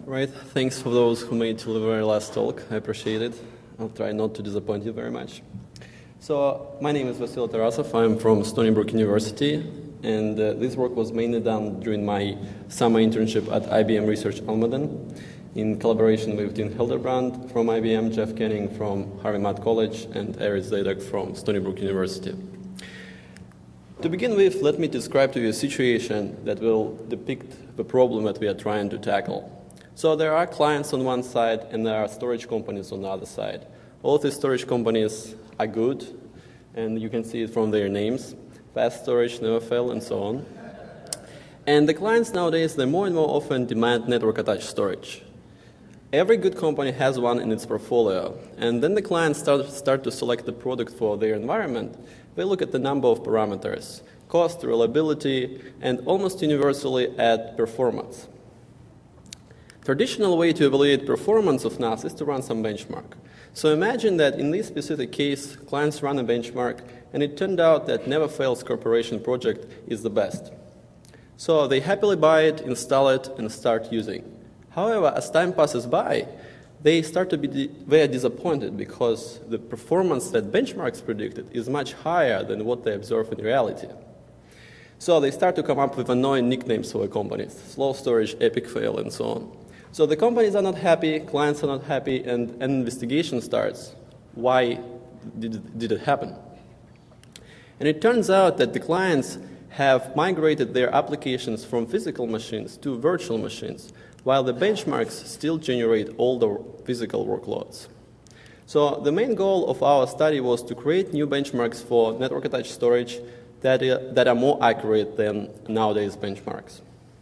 Right, thanks for those who made it to the very last talk. I appreciate it. I'll try not to disappoint you very much. So, my name is Vasil Tarasov. I'm from Stony Brook University, and this work was mainly done during my summer internship at IBM Research Almaden, in collaboration with Dean Hildebrand from IBM, Jeff Kenning from Harvey Mudd College, and Aris Zaydok from Stony Brook University. To begin with, let me describe to you a situation that will depict the problem that we are trying to tackle. So there are clients on one side and there are storage companies on the other side. All these storage companies are good, and you can see it from their names: Fast Storage, Neverfail, and so on. And the clients nowadays, they more and more often demand network-attached storage. Every good company has one in its portfolio, and then the clients start to select the product for their environment. They look at the number of parameters: cost, reliability, and almost universally add performance. Traditional way to evaluate performance of NAS is to run some benchmark. So imagine that in this specific case, clients run a benchmark, and it turned out that Neverfail's corporation project is the best. So they happily buy it, install it, and start using. However, as time passes by, they are disappointed because the performance that benchmarks predicted is much higher than what they observe in reality. So they start to come up with annoying nicknames for the companies: slow storage, epic fail, and so on. So the companies are not happy, clients are not happy, and an investigation starts. Why did it happen? And it turns out that the clients have migrated their applications from physical machines to virtual machines, while the benchmarks still generate all the physical workloads. So the main goal of our study was to create new benchmarks for network-attached storage that are more accurate than nowadays benchmarks.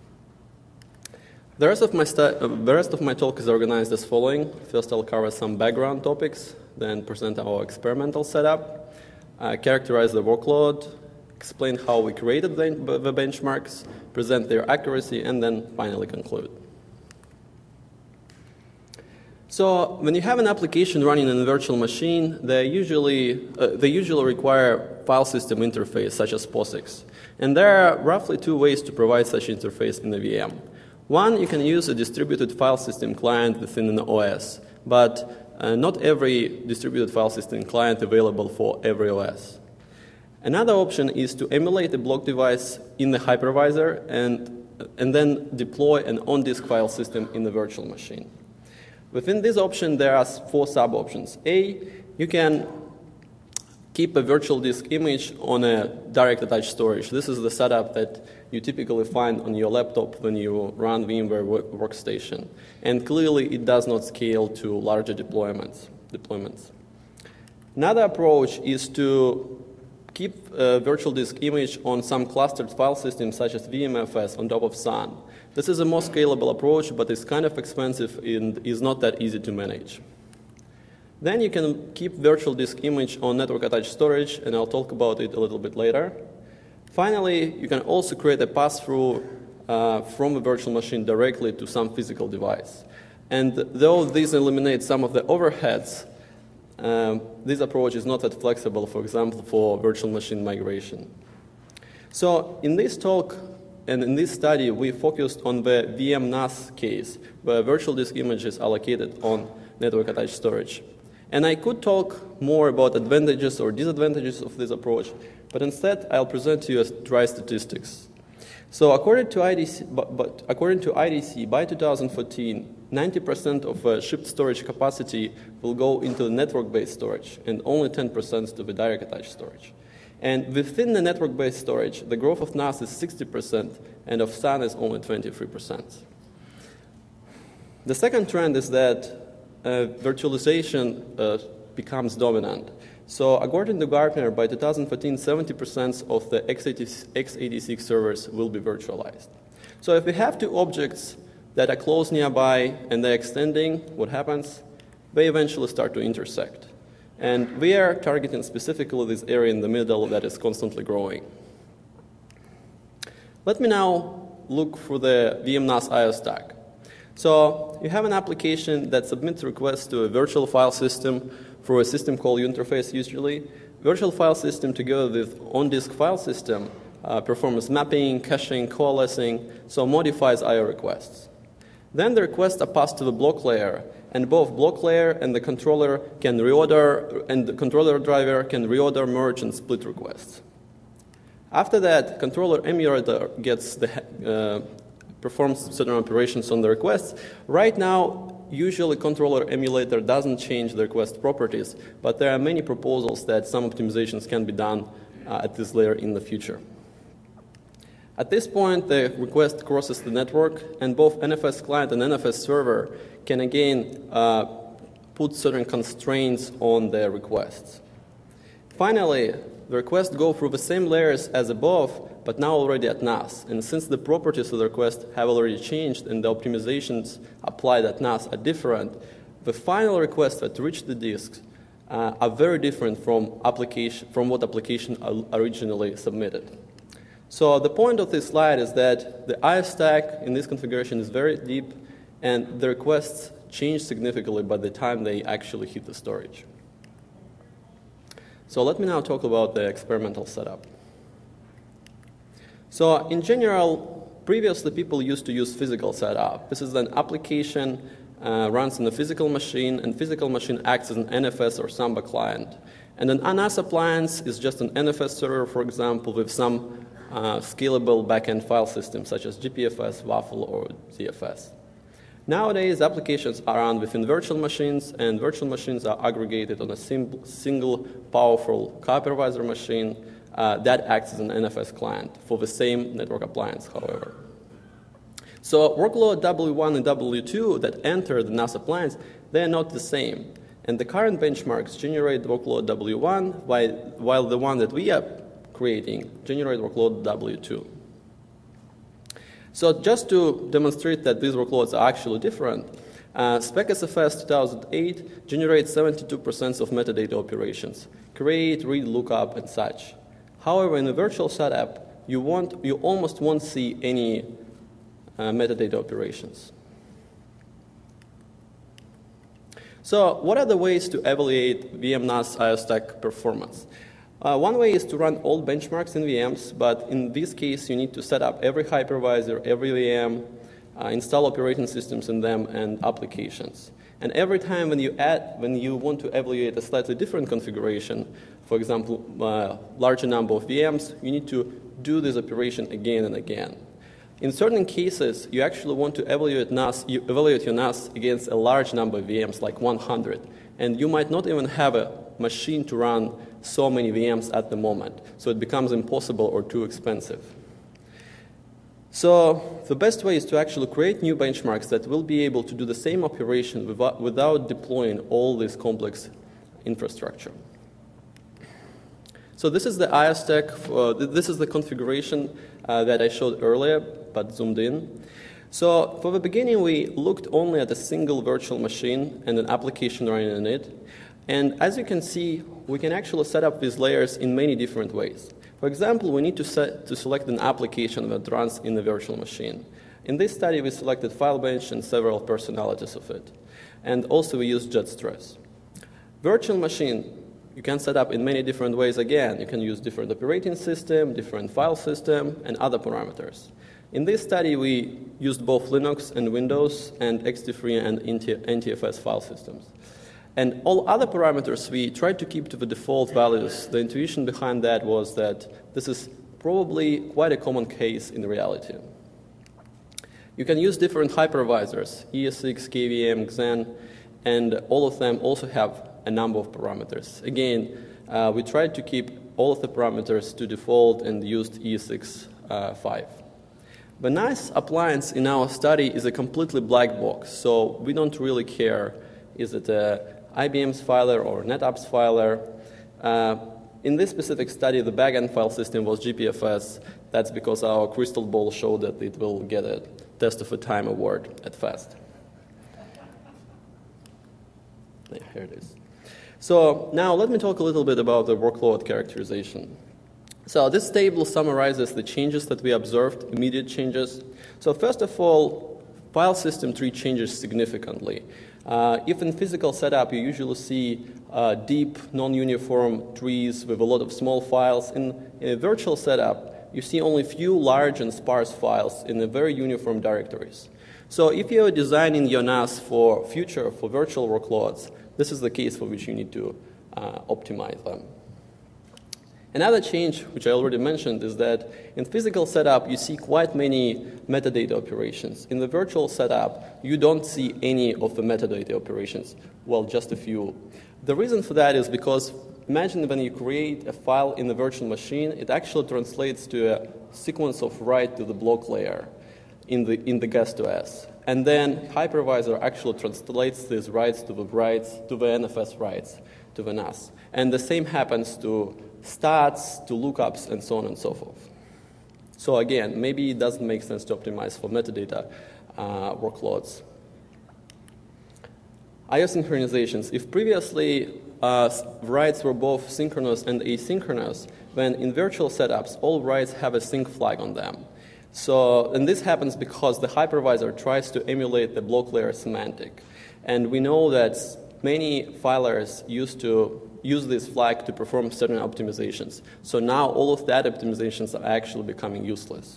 The rest of my talk is organized as following. First, I'll cover some background topics, then present our experimental setup, characterize the workload, explain how we created the benchmarks, present their accuracy, and then finally conclude. So when you have an application running in a virtual machine, they usually require file system interface, such as POSIX. And there are roughly two ways to provide such interface in a VM. One, you can use a distributed file system client within an OS, but not every distributed file system client available for every OS. Another option is to emulate a block device in the hypervisor and then deploy an on-disk file system in the virtual machine. Within this option, there are four sub-options. A, you can keep a virtual disk image on a direct attached storage. This is the setup that you typically find on your laptop when you run VMware Workstation. And clearly, it does not scale to larger deployments. Another approach is to keep a virtual disk image on some clustered file system, such as VMFS, on top of SAN. This is a more scalable approach, but it's kind of expensive and is not that easy to manage. Then you can keep virtual disk image on network-attached storage, and I'll talk about it a little bit later. Finally, you can also create a pass-through from a virtual machine directly to some physical device. And though these eliminate some of the overheads, this approach is not that flexible, for example, for virtual machine migration. So in this talk and in this study, we focused on the VM NAS case, where virtual disk image is allocated on network-attached storage. And I could talk more about advantages or disadvantages of this approach, but instead I'll present to you dry statistics. So according to IDC, by 2014, 90% of shipped storage capacity will go into network-based storage, and only 10% to the direct-attached storage. And within the network-based storage, the growth of NAS is 60%, and of SAN is only 23%. The second trend is that virtualization becomes dominant. So according to Gartner, by 2014, 70% of the x86 servers will be virtualized. So if we have two objects that are close nearby and they're extending, what happens? They eventually start to intersect. And we are targeting specifically this area in the middle that is constantly growing. Let me now look for the VM NAS IO stack. So you have an application that submits requests to a virtual file system through a system call interface usually. Virtual file system together with on-disk file system performs mapping, caching, coalescing, so modifies I/O requests. Then the requests are passed to the block layer, and both block layer and the controller can reorder, and the controller driver can reorder, merge, and split requests. After that, controller emulator gets performs certain operations on the requests. Right now, usually controller emulator doesn't change the request properties, but there are many proposals that some optimizations can be done at this layer in the future. At this point, the request crosses the network, and both NFS client and NFS server can again put certain constraints on the requests. Finally, the requests go through the same layers as above, but now already at NAS. And since the properties of the request have already changed and the optimizations applied at NAS are different, the final requests that reach the disks are very different from what application originally submitted. So the point of this slide is that the IO stack in this configuration is very deep, and the requests change significantly by the time they actually hit the storage. So let me now talk about the experimental setup. So in general, previously people used to use physical setup. This is an application runs on a physical machine, and physical machine acts as an NFS or Samba client. And an NAS appliance is just an NFS server, for example, with some scalable backend file system such as GPFS, Waffle, or ZFS. Nowadays, applications are run within virtual machines, and virtual machines are aggregated on a single powerful hypervisor machine that acts as an NFS client for the same network appliance, however. So workload W1 and W2 that enter the NAS appliance, they are not the same. And the current benchmarks generate workload W1, while the one that we are creating generate workload W2. So just to demonstrate that these workloads are actually different, SpecSFS 2008 generates 72% of metadata operations, create, read, lookup, and such. However, in a virtual setup, you almost won't see any metadata operations. So what are the ways to evaluate VM NAS IO stack performance? One way is to run all benchmarks in VMs, but in this case, you need to set up every hypervisor, every VM, install operating systems in them, and applications. And every time when you want to evaluate a slightly different configuration, for example, larger number of VMs, you need to do this operation again and again. In certain cases, you actually want to evaluate your NAS against a large number of VMs, like 100, and you might not even have a machine to run so many VMs at the moment, so it becomes impossible or too expensive. So the best way is to actually create new benchmarks that will be able to do the same operation without deploying all this complex infrastructure. So this is the IO stack. This is the configuration that I showed earlier, but zoomed in. So for the beginning, we looked only at a single virtual machine and an application running in it. And as you can see, we can actually set up these layers in many different ways. For example, we need to select an application that runs in the virtual machine. In this study, we selected FileBench and several personalities of it. And also we used JetStress. Virtual machine, you can set up in many different ways again. You can use different operating system, different file system, and other parameters. In this study, we used both Linux and Windows and ext3 and NTFS file systems. And all other parameters we tried to keep to the default values. The intuition behind that was that this is probably quite a common case in reality. You can use different hypervisors, ESX, KVM, Xen, and all of them also have a number of parameters. Again, we tried to keep all of the parameters to default and used ESX 5. The NAS appliance in our study is a completely black box, so we don't really care is it a IBM's filer or NetApp's filer. In this specific study, the backend file system was GPFS. That's because our crystal ball showed that it will get a Test of a Time award at FAST. Yeah, here it is. So now let me talk a little bit about the workload characterization. So this table summarizes the changes that we observed, immediate changes. So first of all, file system tree changes significantly. If in physical setup you usually see deep, non-uniform trees with a lot of small files, in a virtual setup you see only few large and sparse files in the very uniform directories. So if you're designing your NAS for virtual workloads, this is the case for which you need to optimize them. Another change, which I already mentioned, is that in physical setup, you see quite many metadata operations. In the virtual setup, you don't see any of the metadata operations, well, just a few. The reason for that is because imagine when you create a file in the virtual machine, it actually translates to a sequence of write to the block layer in the guest OS. And then hypervisor actually translates these writes to the NFS writes to the NAS. And the same happens to stats, to lookups, and so on and so forth. So again, maybe it doesn't make sense to optimize for metadata workloads. I/O synchronizations. If previously writes were both synchronous and asynchronous, then in virtual setups, all writes have a sync flag on them. And this happens because the hypervisor tries to emulate the block layer semantic. And we know that many filers used to use this flag to perform certain optimizations. So now all of that optimizations are actually becoming useless.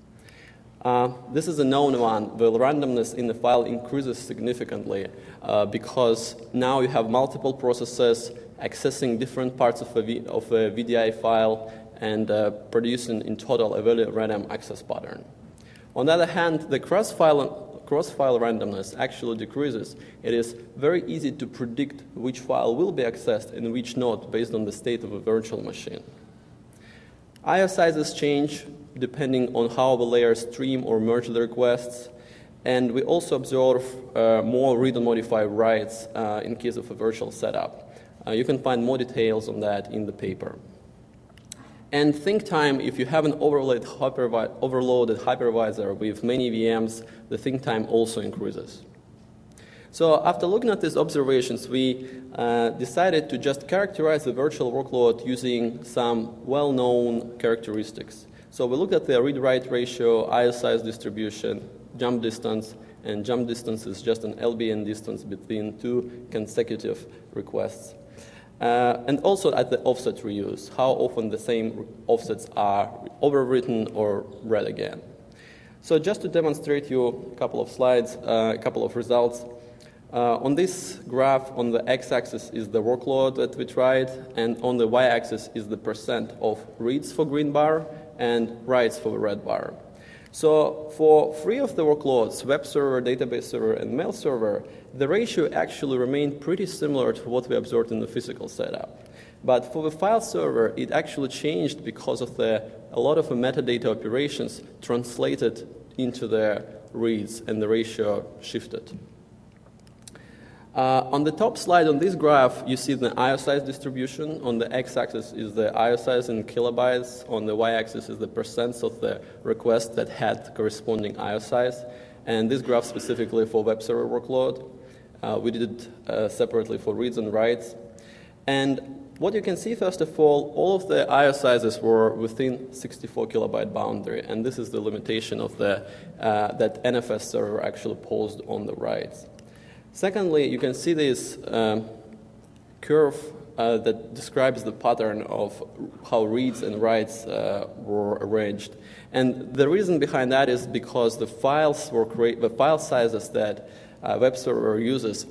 This is a known one. The randomness in the file increases significantly because now you have multiple processes accessing different parts of a VDI file and producing in total a very random access pattern. On the other hand, the cross-file randomness actually decreases. It is very easy to predict which file will be accessed and which not based on the state of a virtual machine. I/O sizes change depending on how the layers stream or merge the requests, and we also observe more read and modify writes in case of a virtual setup. You can find more details on that in the paper. And think time, if you have an overloaded hypervisor with many VMs, the think time also increases. So after looking at these observations, we decided to just characterize the virtual workload using some well-known characteristics. So we looked at the read-write ratio, I/O size distribution, jump distance, and jump distance is just an LBN distance between two consecutive requests. And also at the offset reuse, how often the same offsets are overwritten or read again. So just to demonstrate you a couple of slides, a couple of results. On this graph, on the x-axis is the workload that we tried, and on the y-axis is the percent of reads for green bar and writes for the red bar. So for 3 of the workloads, web server, database server, and mail server, the ratio actually remained pretty similar to what we observed in the physical setup. But for the file server, it actually changed because of a lot of the metadata operations translated into the reads, and the ratio shifted. On the top slide on this graph, you see the I/O size distribution. On the x-axis is the I/O size in kilobytes. On the y-axis is the percents of the requests that had corresponding I/O size. And this graph specifically for web server workload. We did it separately for reads and writes. And what you can see, first of all of the I/O sizes were within 64 kilobyte boundary. And this is the limitation of that NFS server actually posed on the writes. Secondly, you can see this curve that describes the pattern of how reads and writes were arranged. And the reason behind that is because the file sizes that web server uses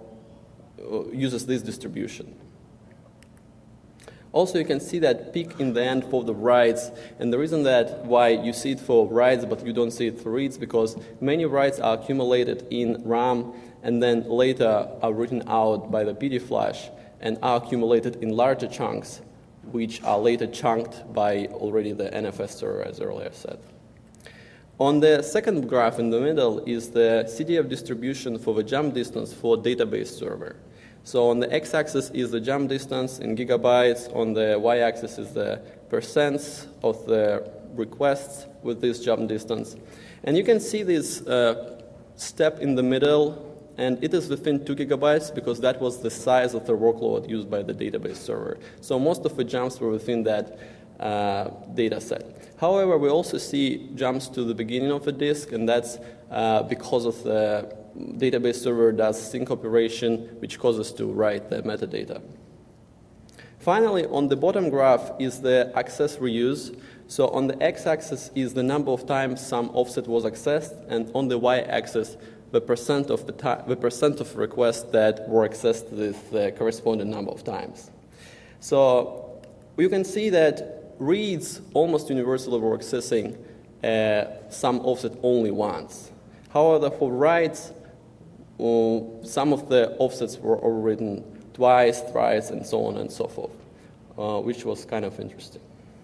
this distribution. Also, you can see that peak in the end for the writes, and the reason why you see it for writes but you don't see it for reads, because many writes are accumulated in RAM and then later are written out by the PD flash and are accumulated in larger chunks, which are later chunked by already the NFS server, as earlier said. On the second graph in the middle is the CDF distribution for the jump distance for database server. So on the x-axis is the jump distance in gigabytes, on the y-axis is the percents of the requests with this jump distance. And you can see this step in the middle, and it is within 2 gigabytes because that was the size of the workload used by the database server. So most of the jumps were within that data set. However, we also see jumps to the beginning of the disk, and that's because of the database server does sync operation, which causes to write the metadata. Finally, on the bottom graph is the access reuse. So on the x-axis is the number of times some offset was accessed, and on the y-axis the percent of requests that were accessed with the corresponding number of times. So you can see that reads almost universally were accessing some offset only once. However, for writes, some of the offsets were overwritten twice, thrice, and so on and so forth, which was kind of interesting.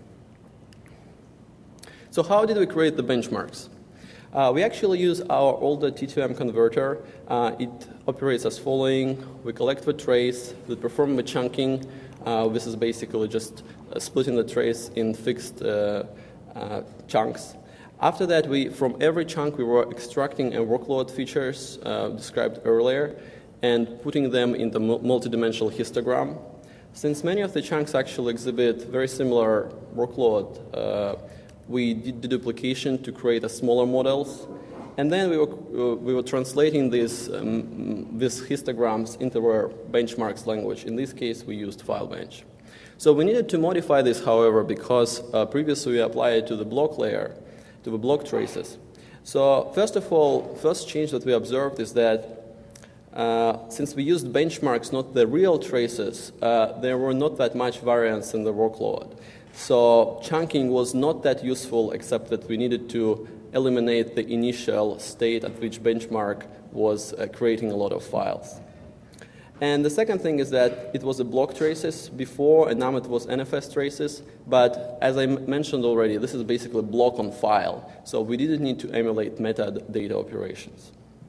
So how did we create the benchmarks? We actually use our older T2M converter. It operates as following. We collect the trace, we perform the chunking. This is basically just splitting the trace in fixed chunks. After that, from every chunk, we were extracting a workload features described earlier and putting them in the multidimensional histogram. Since many of the chunks actually exhibit very similar workload, we did the duplication to create a smaller models, and then we were translating these histograms into our benchmarks language. In this case, we used FileBench. So we needed to modify this, however, because previously we applied it to the block layer, to the block traces. So first of all, first change that we observed is that since we used benchmarks, not the real traces, there were not that much variance in the workload. So chunking was not that useful, except that we needed to eliminate the initial state at which benchmark was creating a lot of files. And the second thing is that it was a block traces before, and now it was NFS traces. But as I mentioned already, this is basically block on file. So we didn't need to emulate metadata operations.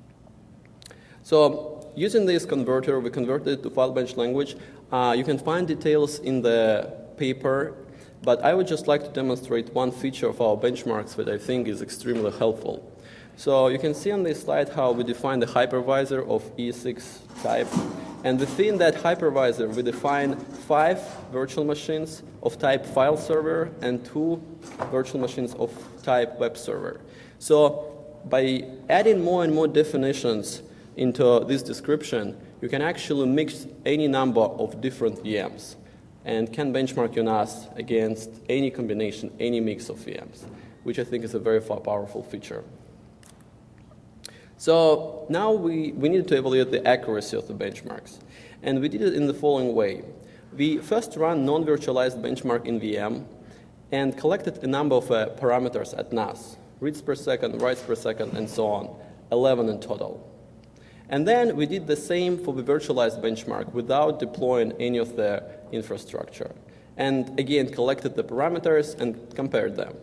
So using this converter, we converted it to FileBench language. You can find details in the paper. But I would just like to demonstrate one feature of our benchmarks that I think is extremely helpful. So you can see on this slide how we define the hypervisor of E6 type. And within that hypervisor, we define 5 virtual machines of type file server and 2 virtual machines of type web server. So by adding more and more definitions into this description, you can actually mix any number of different VMs and can benchmark your NAS against any combination, any mix of VMs, which I think is a very powerful feature. So now we needed to evaluate the accuracy of the benchmarks. And we did it in the following way. We first ran non-virtualized benchmark in VM and collected a number of parameters at NAS, reads per second, writes per second, and so on, 11 in total. And then we did the same for the virtualized benchmark without deploying any of the infrastructure. And again, collected the parameters and compared them.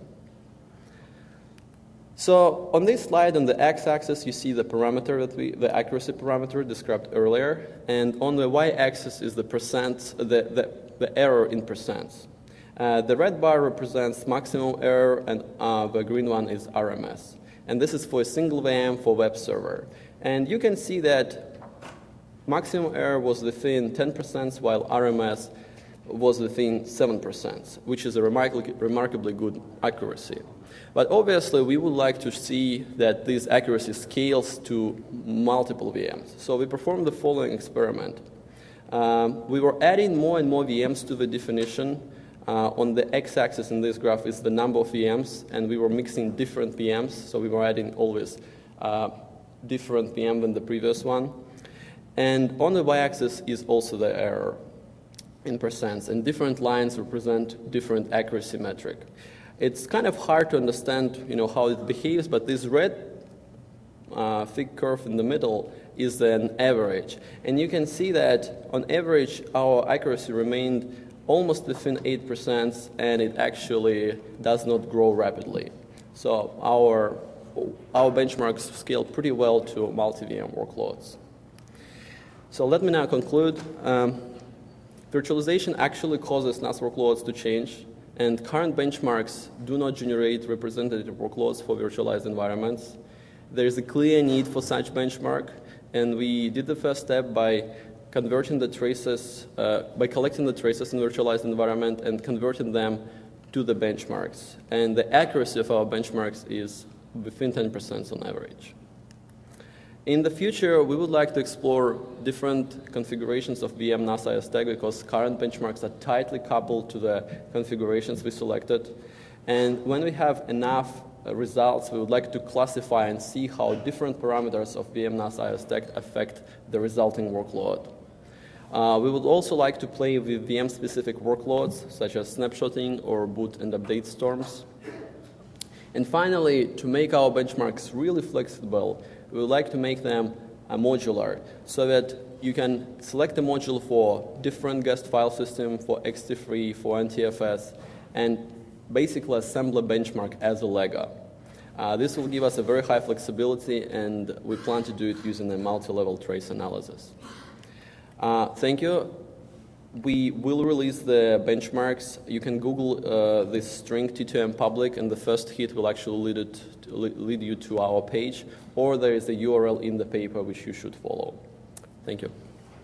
So on this slide, on the x-axis, you see the parameter the accuracy parameter described earlier, and on the y-axis is the percent, the error in percents. The red bar represents maximum error, and the green one is RMS. And this is for a single VM for web server. And you can see that maximum error was within 10%, while RMS was within 7%, which is a remarkably good accuracy. But obviously, we would like to see that this accuracy scales to multiple VMs. So we performed the following experiment. We were adding more and more VMs to the definition. On the x-axis in this graph is the number of VMs, and we were mixing different VMs. So we were adding always different VM than the previous one. And on the y-axis is also the error in percents, and different lines represent different accuracy metric. It's kind of hard to understand, how it behaves, but this red thick curve in the middle is an average. And you can see that on average, our accuracy remained almost within 8%, and it actually does not grow rapidly. So our benchmarks scale pretty well to multi-VM workloads. So let me now conclude. Virtualization actually causes NAS workloads to change, and current benchmarks do not generate representative workloads for virtualized environments. There is a clear need for such benchmark, and we did the first step by converting the traces, by collecting the traces in virtualized environment and converting them to the benchmarks. And the accuracy of our benchmarks is within 10% on average. In the future, we would like to explore different configurations of VM NAS IO stack because current benchmarks are tightly coupled to the configurations we selected. And when we have enough results, we would like to classify and see how different parameters of VM-NAS IO stack affect the resulting workload. We would also like to play with VM-specific workloads, such as snapshotting or boot and update storms. And finally, to make our benchmarks really flexible, we would like to make them modular, so that you can select a module for different guest file system, for ext3, for NTFS, and basically assemble a benchmark as a Lego. This will give us a very high flexibility, and we plan to do it using a multi-level trace analysis. Thank you. We will release the benchmarks. You can Google this string T2M public, and the first hit will actually lead you to our page, or there is a URL in the paper which you should follow. Thank you.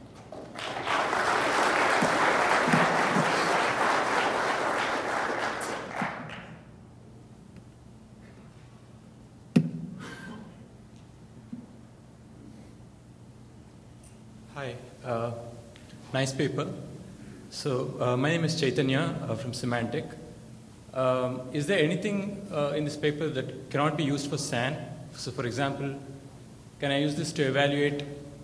Hi, nice paper. So my name is Chaitanya from Symantec. Is there anything in this paper that cannot be used for SAN? So for example, can I use this to evaluate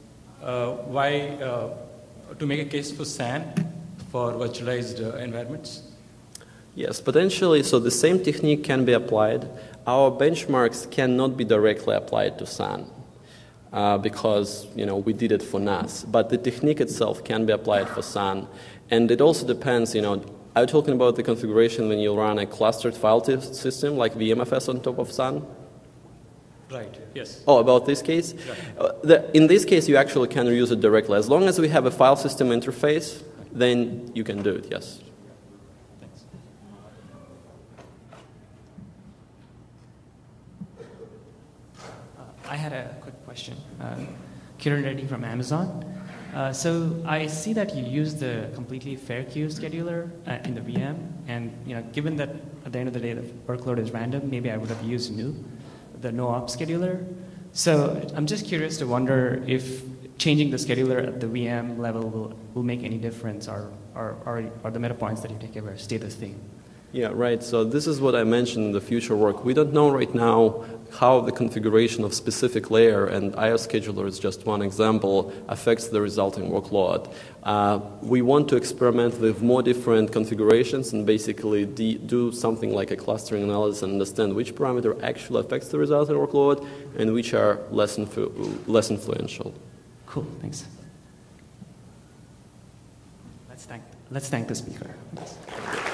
to make a case for SAN for virtualized environments? Yes, potentially. So the same technique can be applied. Our benchmarks cannot be directly applied to SAN. Because we did it for NAS, but the technique itself can be applied for SAN, and it also depends. Are you talking about the configuration when you run a clustered file system like VMFS on top of SAN? Right. Yes. Oh, about this case? Right. In this case, you actually can use it directly as long as we have a file system interface. Then you can do it. Yes. Thanks. I had a quick question. Kiran Reddy from Amazon. So I see that you use the completely fair queue scheduler in the VM, and given that at the end of the day the workload is random, maybe I would have used the no-op scheduler. So I'm just curious to wonder if changing the scheduler at the VM level will make any difference, or the meta points that you take ever stay the same. Yeah, right. So this is what I mentioned in the future work. We don't know right now how the configuration of specific layer, and IO scheduler is just one example, affects the resulting workload. We want to experiment with more different configurations and basically do something like a clustering analysis and understand which parameter actually affects the resulting workload and which are less influential. Cool, thanks. Let's thank the speaker. Thanks.